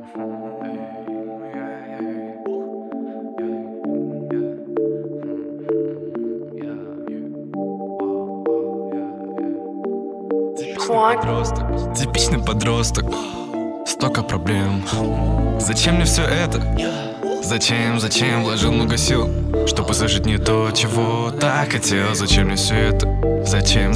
Типичный подросток, столько проблем. Зачем мне все это? Зачем вложил много сил, чтобы сложить не то, чего так хотел? Зачем мне все это? Зачем?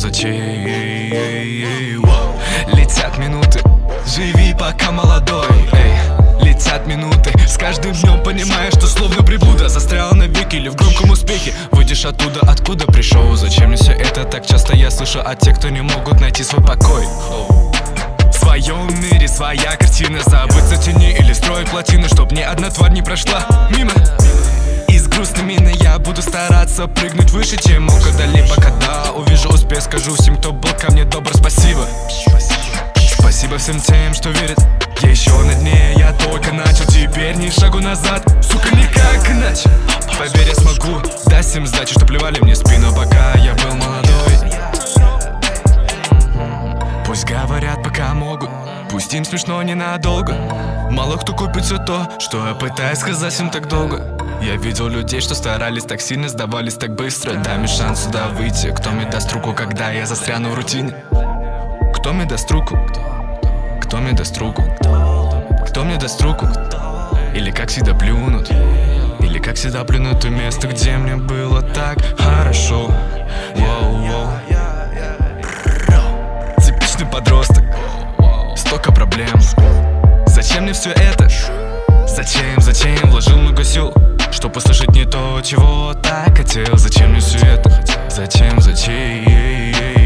Летят минуты, живи пока молодой. Летят минуты, с каждым днем понимаешь, что словно приблуда. Застрял навеки или в громком успехе. Выйдешь оттуда, откуда пришел. Зачем мне все это? Так часто я слышу от тех, кто не могут найти свой покой. В своем мире своя картина. Забыться в тени или строить плотины, чтоб ни одна тварь не прошла мимо. И с грустной миной я буду стараться прыгнуть выше, чем мог когда-либо. Когда увижу успех, скажу всем, кто был ко мне добр, спасибо. Спасибо всем тем, что верят. Я еще на дне, я только начал. Теперь ни шагу назад, сука, никак иначе. Поверь, я смогу дать им сдачи, что плевали мне в спину, пока я был молодой. Пусть говорят, пока могут, пусть им смешно ненадолго. Мало кто купит все то, что я пытаюсь сказать им так долго. Я видел людей, что старались так сильно, сдавались так быстро. Дай мне шанс сюда выйти. Кто мне даст руку, когда я застряну в рутине? Кто мне даст руку? Кто мне даст руку? Кто мне даст руку? Или как всегда плюнут? Или как всегда плюнут в место, где мне было так хорошо. Типичный подросток, столько проблем. Зачем мне все это? Зачем вложил много сил, чтобы услышать не то, чего так хотел? Зачем мне все это? Зачем?